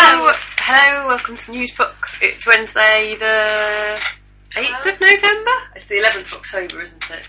Hello, welcome to Newsbox. It's Wednesday the 8th of November? It's the 11th of October, isn't it?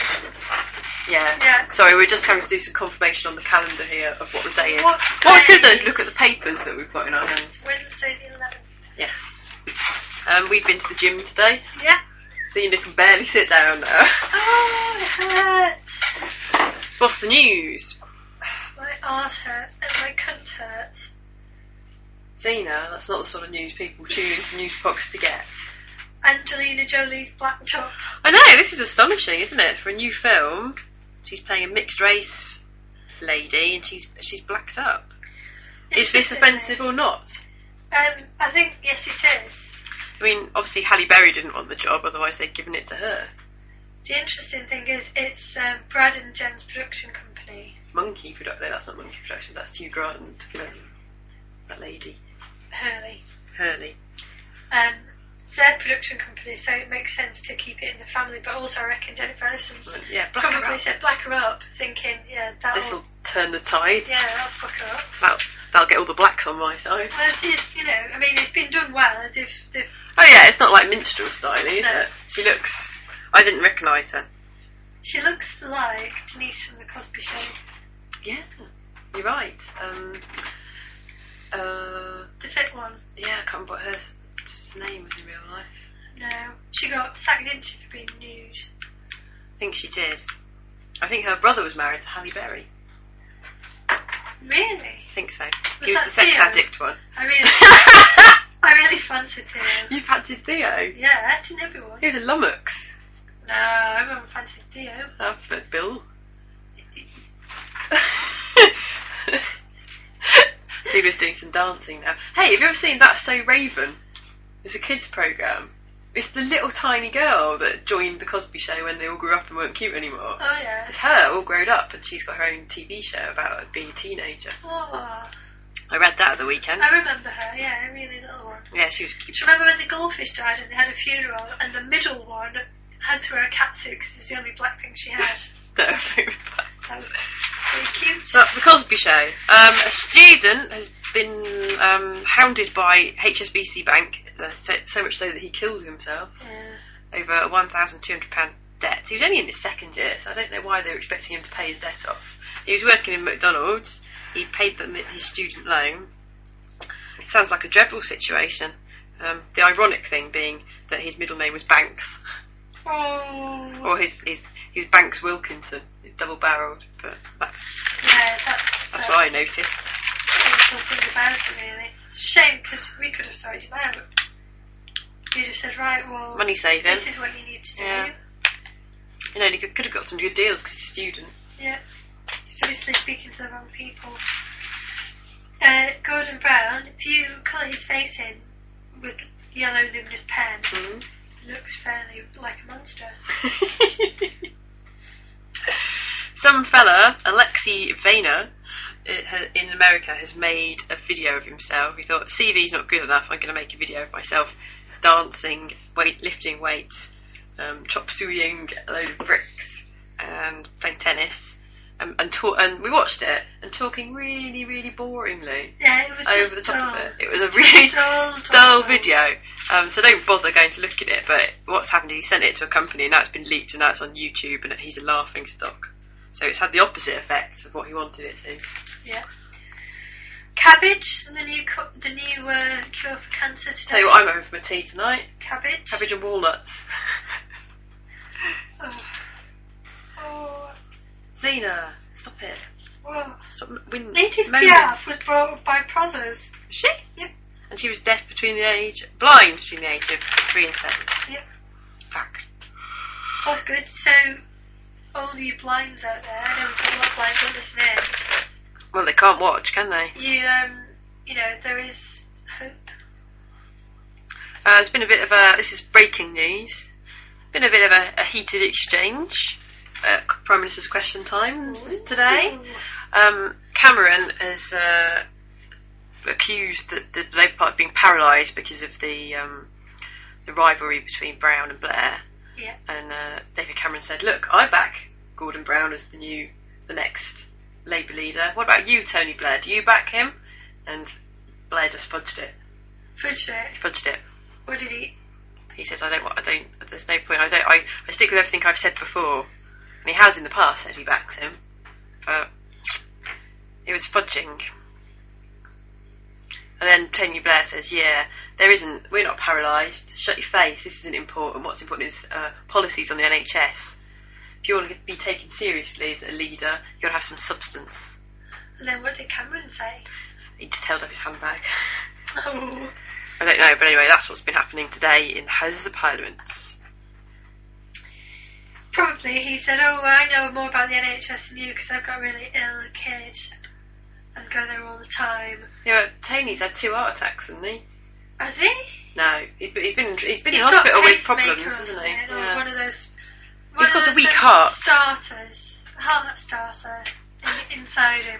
Yeah. Sorry, we're just having to do some confirmation on the calendar here of what the day is. What we could do is look at the papers that we've got in our hands. Wednesday the 11th. Yes. We've been to the gym today. Yeah. Zena can barely sit down now. Oh, it hurts. What's the news? My arse hurts and my cunt hurts. Zena, that's not the sort of news people tune into Newsbox to get. Angelina Jolie's black top. I know, this is astonishing, isn't it? For a new film, she's playing a mixed race lady and she's blacked up. Is this offensive or not? I think, yes it is. I mean, obviously Halle Berry didn't want the job, otherwise they'd given it to her. The interesting thing is, it's Brad and Jen's production company. Monkey Production, that's not Monkey Production, that's Hugh Grant and that lady. Hurley. Their production company, so it makes sense to keep it in the family, but also I reckon Jennifer Aniston probably said black her up, thinking, this'll turn the tide. Yeah, that'll fuck her up. That'll get all the blacks on my side. Well, she's, it's been done well. Oh yeah, it's not like minstrel style, is it? She looks... I didn't recognise her. She looks like Denise from The Cosby Show. Yeah, you're right. The fit one. Yeah, I can't remember what her name was in real life. No, she got sacked, didn't she, for being nude? I think she did. I think her brother was married to Halle Berry. Really? I think so. He was the sex addict one. I really fancied Theo. You fancied Theo? Yeah, didn't everyone? He was a lummox. No, everyone fancied Theo. I preferred Bill. Zena's doing some dancing now. Hey, have you ever seen That's So Raven? It's a kids' programme. It's the little tiny girl that joined The Cosby Show when they all grew up and weren't cute anymore. Oh, yeah. It's her, all grown up, and she's got her own TV show about her being a teenager. Oh. I read that at the weekend. I remember her, yeah, a really little one. Yeah, she was cute. Do you remember when the goldfish died and they had a funeral and the middle one had to wear a catsuit because it was the only black thing she had? No, I don't remember that. That was very cute. So that's The Cosby Show. A student has been hounded by HSBC Bank, so much so that he killed himself over a £1,200 debt. He was only in his second year, so I don't know why they were expecting him to pay his debt off. He was working in McDonald's. He paid them his student loan. It sounds like a dreadful situation. The ironic thing being that his middle name was Banks. Oh. Or his Banks Wilkinson, double-barrelled, but that's what I noticed. Think about it, really. It's a shame because we could have sorted him out. You just said, right, well, money saving. This is what you need to do. Yeah. He could have got some good deals because he's a student. Yeah. He's obviously speaking to the wrong people. Gordon Brown, if you colour his face in with yellow luminous pen, it looks fairly like a monster. Some fella, Alexei Vayner, in America, has made a video of himself. He thought, CV's not good enough, I'm going to make a video of myself dancing, lifting weights, chop sueying a load of bricks, and playing tennis. And we watched it, and talking really, really boringly. Yeah, it was just over the top dull. of it. It was a really dull video. So don't bother going to look at it. But what's happened is he sent it to a company, and now it's been leaked, and now it's on YouTube, and he's a laughing stock. So it's had the opposite effect of what he wanted it to. Yeah. Cabbage, the new cure for cancer today. Tell you what I'm having for my tea tonight. Cabbage and walnuts. Oh. Zena, stop it. Whoa. Stop Native Piaf was brought up by Prozzers. Was she? Yep. And she was blind between the age of 3 and 7. Yep. Fact. That's good. So, all you blinds out there, I know we've got a lot of blinds that listen in. Well, they can't watch, can they? There is hope. There's been a bit of this is breaking news, been a bit of a heated exchange at Prime Minister's Question Times today. Cameron has accused the Labour Party of being paralysed because of the rivalry between Brown and Blair. Yeah. And David Cameron said, look, I back Gordon Brown as the next Labour leader. What about you, Tony Blair? Do you back him? And Blair just fudged it. Fudged it? He fudged it. What did he? He says, there's no point, I stick with everything I've said before. And he has in the past said he backs him. But it was fudging. And then Tony Blair says, we're not paralysed. Shut your face, this isn't important. What's important is policies on the NHS. If you want to be taken seriously as a leader, you've got to have some substance. And then what did Cameron say? He just held up his handbag. Oh. I don't know, but anyway, that's what's been happening today in the Houses of Parliament. Probably he said, I know more about the NHS than you because I've got a really ill kid and go there all the time. Yeah, but Tony's had 2 heart attacks, hasn't he? Has he? No, he's been in hospital with problems, hasn't he? Yeah. One of those. He's got a weak heart. Heart starter inside him.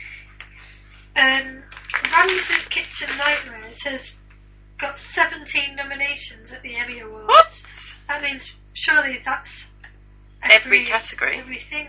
Rams's Kitchen Nightmares has got 17 nominations at the Emmy Awards. What? That means surely that's every category. Everything.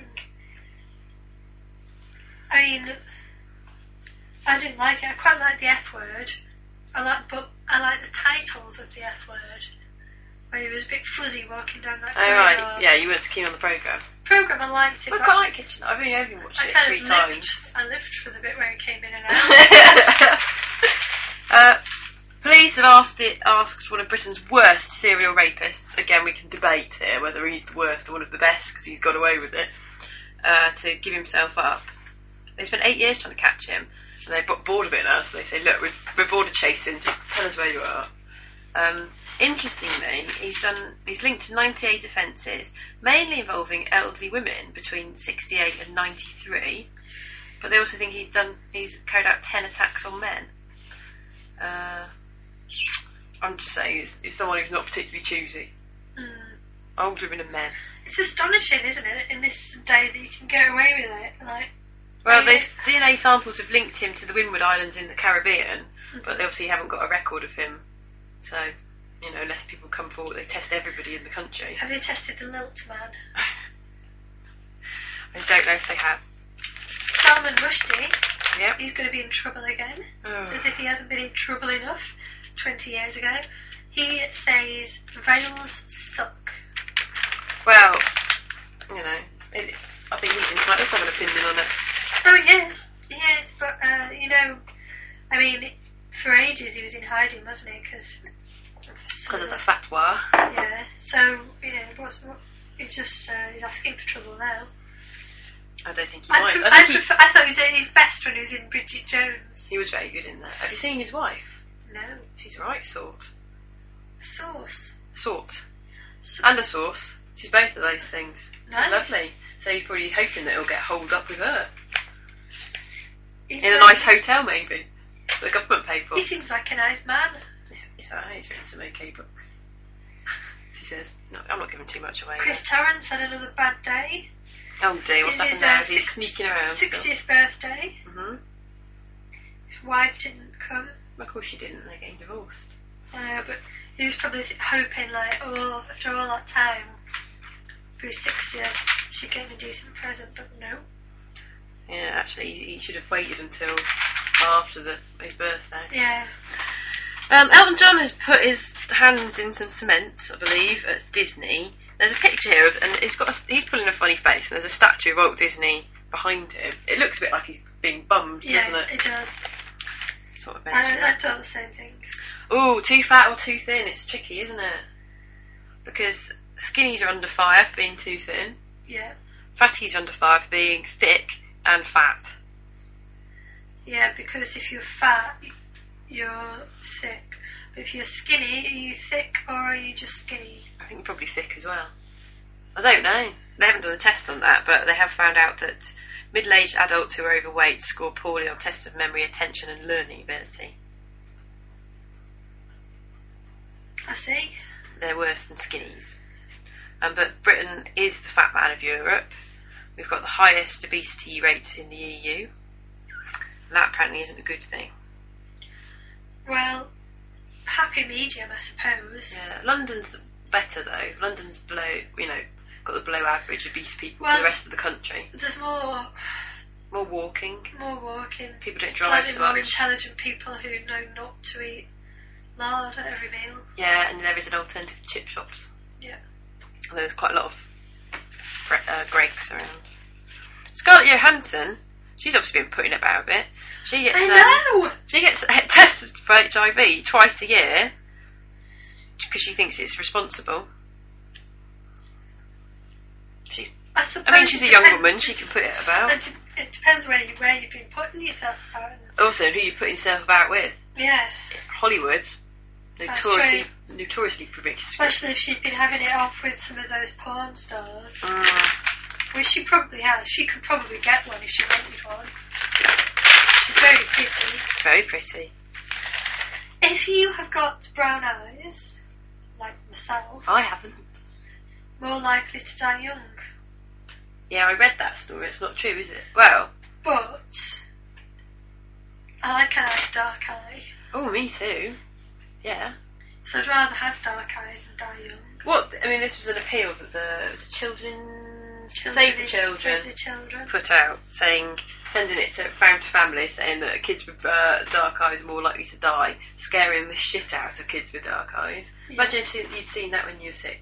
I mean, I didn't like it. I quite like the F Word. I like the titles of the F Word. Where he was a bit fuzzy walking down that corridor. Oh right, yeah, you weren't so keen on the programme. I liked it. I quite like Kitchen. I've only watched it 3 times. I lived for the bit where he came in and out. Police have asked one of Britain's worst serial rapists. Again, we can debate here whether he's the worst or one of the best because he's got away with it. To give himself up. They spent 8 years trying to catch him, and they got bored of it now. So they say, "Look, we're bored of chasing. Just tell us where you are." Interestingly, he's linked to 98 offences, mainly involving elderly women between 68 and 93. But they also think he's carried out 10 attacks on men. I'm just saying, it's someone who's not particularly choosy. Old women and men. It's astonishing, isn't it, in this day that you can get away with it? Well, DNA samples have linked him to the Windward Islands in the Caribbean, but they obviously haven't got a record of him. So, unless people come forward, they test everybody in the country. Have they tested the Lilt man? I don't know if they have. Salman Rushdie. Yep. He's going to be in trouble again. As if he hasn't been in trouble enough 20 years ago. He says veils suck. Well, I think he's entitled to have an opinion on it. Oh, yes, but, for ages he was in hiding, wasn't he? Because of the fatwa. Yeah, so, he's just, he's asking for trouble now. I don't think he might. I thought he was at his best when he was in Bridget Jones. He was very good in that. Have you seen his wife? No. She's a right sort. A sauce? Sort. And a sauce. She's both of those things. Nice. She's lovely. So you're probably hoping that he'll get holed up with her. In a nice hotel, maybe. The government paid for. He seems like a nice man. He's written some okay books. She says, no, I'm not giving too much away. Chris Torrance had another bad day. Oh dear, what's happened now? Is he sneaking around? 60th birthday. Mm-hmm. His wife didn't come. Of course she didn't, they're getting divorced. I know, but he was probably hoping, after all that time, for his 60th, she'd get him a decent present, but no. Yeah, actually, he should have waited until after his birthday. Yeah. Elton John has put his hands in some cement, I believe, at Disney. There's a picture here, and he's pulling a funny face, and there's a statue of Walt Disney behind him. It looks a bit like he's being bummed, doesn't it? Yeah, it does. Sort of I thought the same thing. Ooh, too fat or too thin, it's tricky, isn't it? Because skinnies are under fire for being too thin. Yeah. Fatties are under fire for being thick and fat. Yeah, because if you're fat, you're thick. But if you're skinny, are you thick or are you just skinny? I think you're probably thick as well. I don't know. They haven't done a test on that, but they have found out that middle-aged adults who are overweight score poorly on tests of memory, attention and learning ability. I see. They're worse than skinnies. But Britain is the fat man of Europe. We've got the highest obesity rates in the EU. And that apparently isn't a good thing. Well, happy medium, I suppose. Yeah, London's better though. London's got the below average obese people for the rest of the country. There's more More walking. More walking. People don't drive so more much. intelligent people who know not to eat lard at every meal. Yeah, and there is an alternative to chip shops. Yeah. And there's quite a lot of Greggs around. Scarlett Johansson, she's obviously been putting about a bit. She gets tested for HIV twice a year because she thinks it's responsible. She's a young woman. She can put it about. It depends where you've been putting yourself about. Also, who you putting yourself about with. Yeah. Hollywood, notoriously promiscuous. Especially if she's been having it off with some of those porn stars. Which she probably has. She could probably get one if she wanted one. She's very pretty. She's very pretty. If you have got brown eyes, like myself, I haven't. More likely to die young. Yeah, I read that story. It's not true, is it? Well. But I like a nice dark eye. Oh, me too. Yeah. So I'd rather have dark eyes and die young. What? I mean, this was an appeal that the Save the Children put out, sending it to family, saying that kids with dark eyes are more likely to die, scaring the shit out of kids with dark eyes. Yeah. Imagine if you'd seen that when you were 6.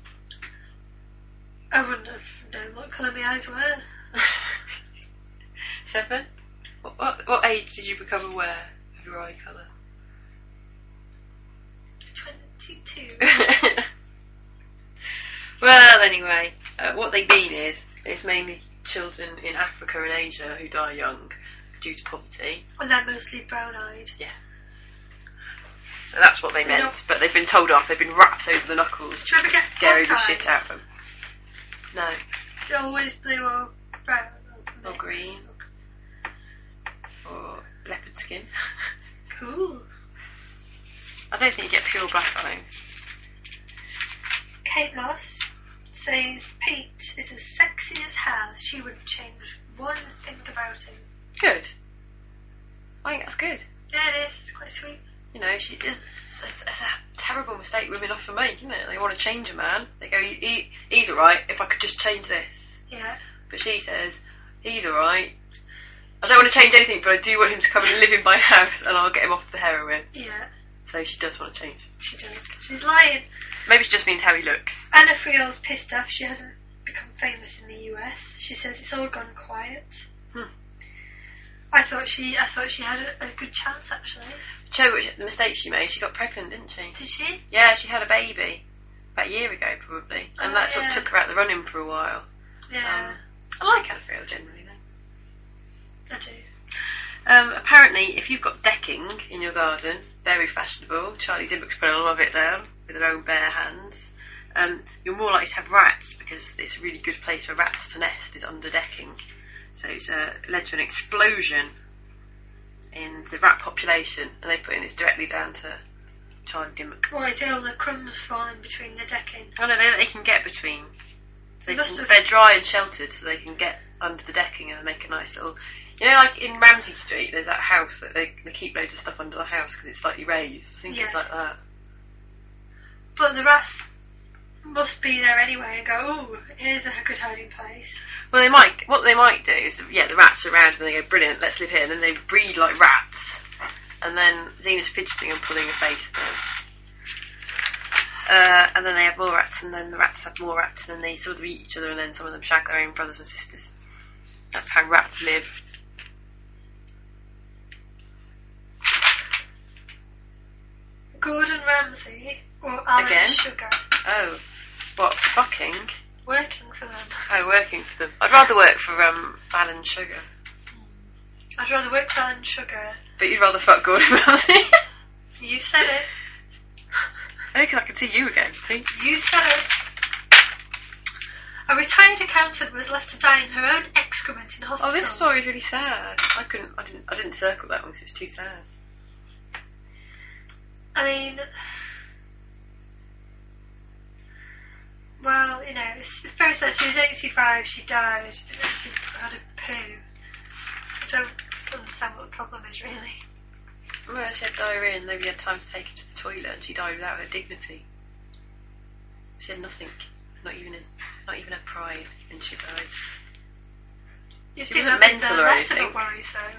I wouldn't have known what colour my eyes were. 7? What age did you become aware of your eye colour? 22. Well, anyway, what they mean is it's mainly children in Africa and Asia who die young due to poverty. And they're mostly brown-eyed. Yeah. So that's what they meant, but they've been told off. They've been rapped over the knuckles, scaring the shit out of them. No. It's always blue or brown or green or leopard skin. Cool. I don't think you get pure black eyes. Kate Moss says Pete is as sexy as hell. She wouldn't change one thing about him. Good. I think that's good. Yeah, it is. It's quite sweet. You know, it's a terrible mistake women often make, isn't it? They want to change a man. They go, he's alright if I could just change this. Yeah. But she says, he's alright. I don't want to change anything, but I do want him to come and live in my house and I'll get him off the heroin. Yeah. So she does want to change. She does. She's lying. Maybe she just means how he looks. Anna Friel's pissed off she hasn't become famous in the US. She says it's all gone quiet. I thought she had a good chance, actually. Show what the mistake she made. She got pregnant, didn't she? Did she? Yeah, she had a baby about a year ago, probably, and that sort of took her out the running for a while. Yeah. I like Anna Friel generally, though. I do. Apparently, if you've got decking in your garden, very fashionable. Charlie Dimmock's put a lot of it down with her own bare hands. You're more likely to have rats because it's a really good place for rats to nest is under decking. So it's led to an explosion in the rat population, and they put in this directly down to Charlie Dimmock. Why is it all the crumbs falling between the decking? Oh no, they can get between. So they're dry and sheltered, so they can get under the decking and make a nice little. You know, like in Ramsey Street, there's that house that they keep loads of stuff under the house because it's slightly raised. I think it's like that. But the rats must be there anyway and go, oh, here's a good hiding place. Well, what they might do is, the rats are around and they go, brilliant, let's live here. And then they breed like rats. And then Zena's fidgeting and pulling her face down. And then they have more rats, and then the rats have more rats, and then they sort of eat each other, and then some of them shag their own brothers and sisters. That's how rats live. Gordon Ramsay or Alan Sugar? Oh, what, fucking? Working for them. Oh, working for them. I'd rather work for Alan Sugar. I'd rather work for Alan Sugar. But you'd rather fuck Gordon Ramsay? You said it. I can see you again, see? You said it. A retired accountant was left to die in her own excrement in hospital. Oh, this story's really sad. I didn't circle that one because it was too sad. I mean, well, you know, it's very sad. She was 85, she died, she had a poo. I don't understand what the problem is, really. Well, she had diarrhea and nobody had time to take her to the toilet, and she died without her dignity. She had nothing, not even her pride, and she died. You She think wasn't that'd be mental the or rest of anything. the worries, though.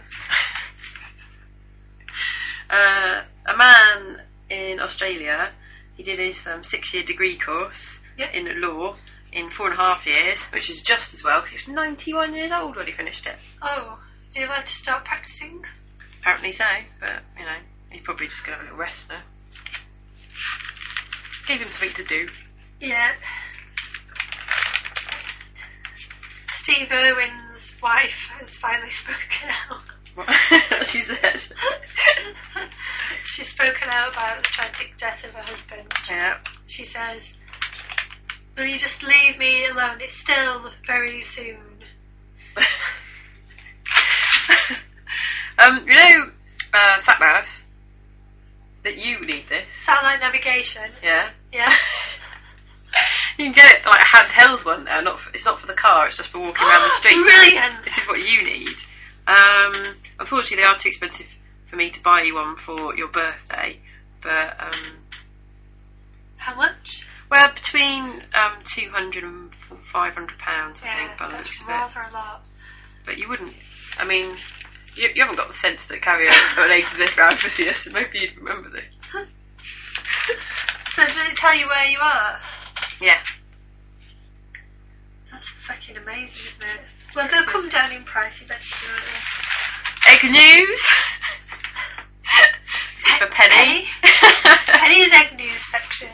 A man in Australia, he did his 6-year degree course in law in 4.5 years, which is just as well, because he was 91 years old when he finished it. Oh, do you like to start practicing? Apparently so, but, he's probably just going to have a little rest now. Gave him something to do. Yeah. Steve Irwin's wife has finally spoken out. What she said. She's spoken out about the tragic death of her husband. Yeah. She says, "Will you just leave me alone? It's still very soon." SatNav, that you need this. Satellite navigation. Yeah. Yeah. You can get it like a handheld one now. It's not for the car. It's just for walking around the street. Brilliant. This is what you need. Unfortunately, they are too expensive for me to buy you one for your birthday. But how much? well, between £200 and £500, I think, by the looks that's of it. rather a lot. But you wouldn't. I mean, you haven't got the sense to carry an A to Z round with you, so maybe you'd remember this. So does it tell you where you are? Yeah. That's fucking amazing, isn't it? Well, they'll come down in price eventually, won't they? Egg news. This is for Penny. Penny's egg news section.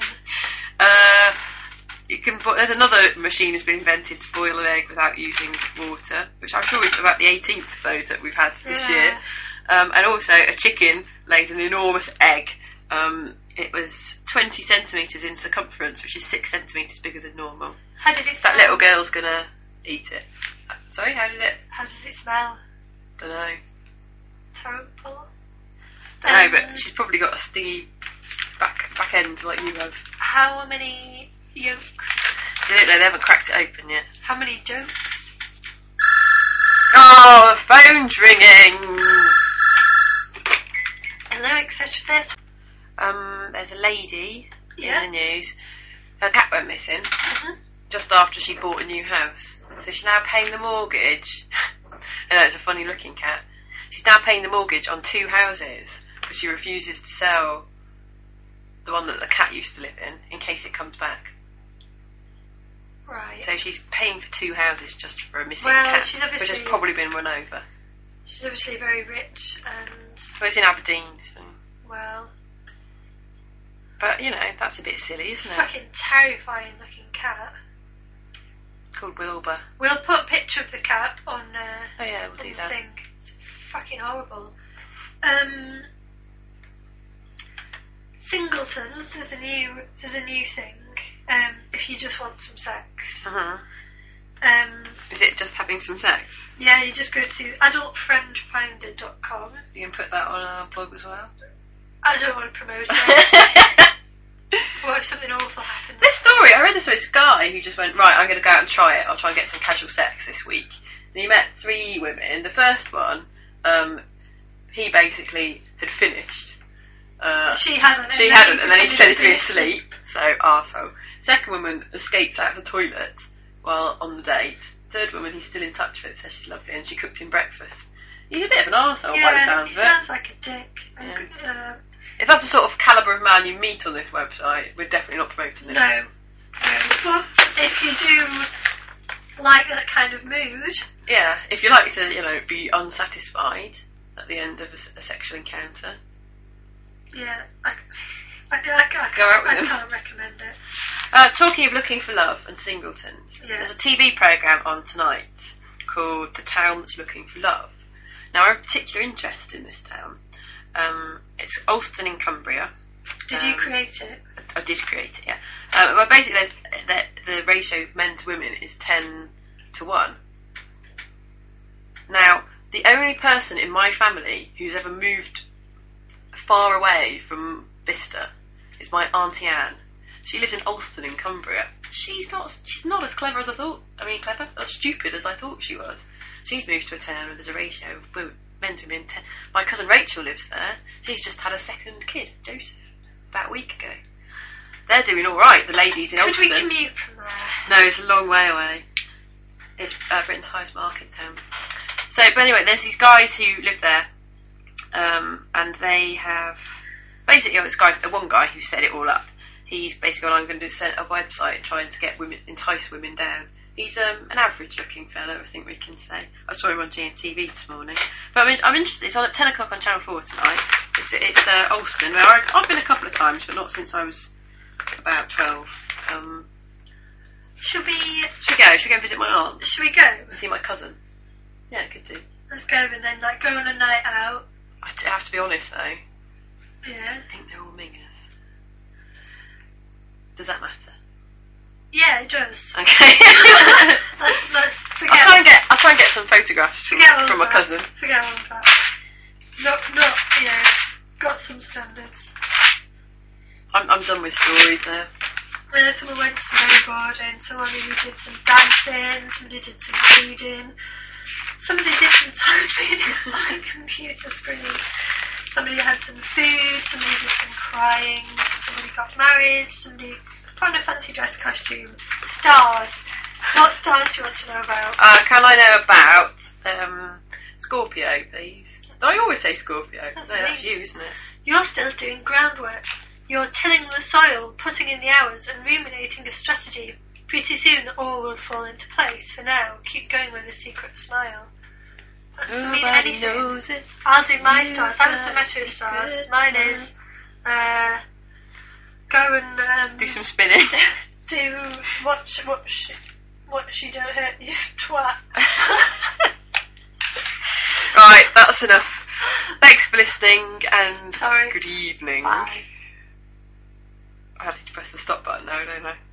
There's another machine that's been invented to boil an egg without using water, which I'm sure is about the 18th of those that we've had this year. And also a chicken lays an enormous egg. It was 20 centimetres in circumference, which is 6 centimetres bigger than normal. How did it smell? That little girl's gonna eat it. Sorry, how does it smell? Don't know. Terrible. Don't know, but she's probably got a stingy back end like you have. How many yolks? They don't know, they haven't cracked it open yet. How many jokes? Oh, the phone's ringing! Hello, etc. There's a lady in Yeah. the news. Her cat went missing just after she bought a new house. So she's now paying the mortgage. I know, it's a funny looking cat. She's now paying the mortgage on 2 houses because she refuses to sell the one that the cat used to live in case it comes back. Right. So she's paying for 2 houses just for a missing Well, cat, she's which obviously- has probably been run over. She's obviously very rich and, Well, it's in Aberdeen, so. well, But, that's a bit silly, isn't it? fucking terrifying looking cat. Called Wilbur. We'll put a picture of the cat on Oh yeah, we'll on do the that. thing. It's fucking horrible. Singletons, there's a new thing. If you just want some sex. Is it just having some sex? Yeah, you just go to adultfriendfinder.com. You can put that on our blog as well. I don't want to promote it. What if something awful happens? This story, I read this with this guy who just went, right, I'm going to go out and try it. I'll try and get some casual sex this week. And he met 3 women. The first one, he basically had finished. She hadn't. She hadn't, and then he pretended to be asleep. So, arsehole. Second woman escaped out of the toilet while on the date. Third woman he's still in touch with, says she's lovely, and she cooked him breakfast. He's a bit of an arsehole by the sounds he of it. sounds like a dick. Yeah. If that's the sort of calibre of man you meet on this website, we're definitely not promoting it. No. But if you do like that kind of mood, Yeah, if you like to, be unsatisfied at the end of a sexual encounter. yeah, I Go out with them. can't recommend it. Talking of looking for love and singletons, Yeah. there's a TV programme on tonight called The Town That's Looking for Love. Now, I have a particular interest in this town. It's Alston in Cumbria. Did you create it? I did create it, yeah. Well, basically, the ratio of men to women is 10 to 1. Now, the only person in my family who's ever moved far away from Bicester is my Auntie Anne. She lives in Alston in Cumbria. She's not as clever as I thought. I mean, clever? As stupid as I thought she was. She's moved to a town where there's a ratio of men to women. My cousin Rachel lives there. She's just had a second kid, Joseph, about a week ago. They're doing all right, the ladies in Could Alston. we commute from there? No, it's a long way away. It's Britain's highest market town. So, but anyway, there's these guys who live there, and they have basically one guy who set it all up. He's basically gone, I'm going to set a website trying to get entice women down. He's an average-looking fellow, I think we can say. I saw him on GMTV this morning. But I'm interested. It's on at 10 o'clock on Channel 4 tonight. It's Alston. Where I've been a couple of times, but not since I was about 12. Should we go? Should we go and visit my aunt? Should we go? And see my cousin? Yeah, could do. Let's go and then go on a night out. I have to be honest though. Yeah. I think they're all mingers. Does that matter? Yeah, it does. Okay. let's forget. I'll try and get some photographs from my cousin. Forget all of that. Not got some standards. I'm done with stories now. Someone went snowboarding, someone who did some dancing, somebody did some reading, somebody did some typing on my computer screen, somebody had some food, somebody did some crying, somebody got married, somebody put on a fancy dress costume. Stars. What stars do you want to know about? Can I know about Scorpio, please? I always say Scorpio. That's you, isn't it? You're still doing groundwork. You're tilling the soil, putting in the hours, and ruminating a strategy. Pretty soon all will fall into place. For now, keep going with a secret smile. That doesn't mean anything. Knows it. I'll do my stars. That was the Metro stars. Mine is go and do some spinning. Do watch you don't hurt you twat. Right, that's enough. Thanks for listening and Sorry. good evening. Bye. I have to press the stop button now, don't I?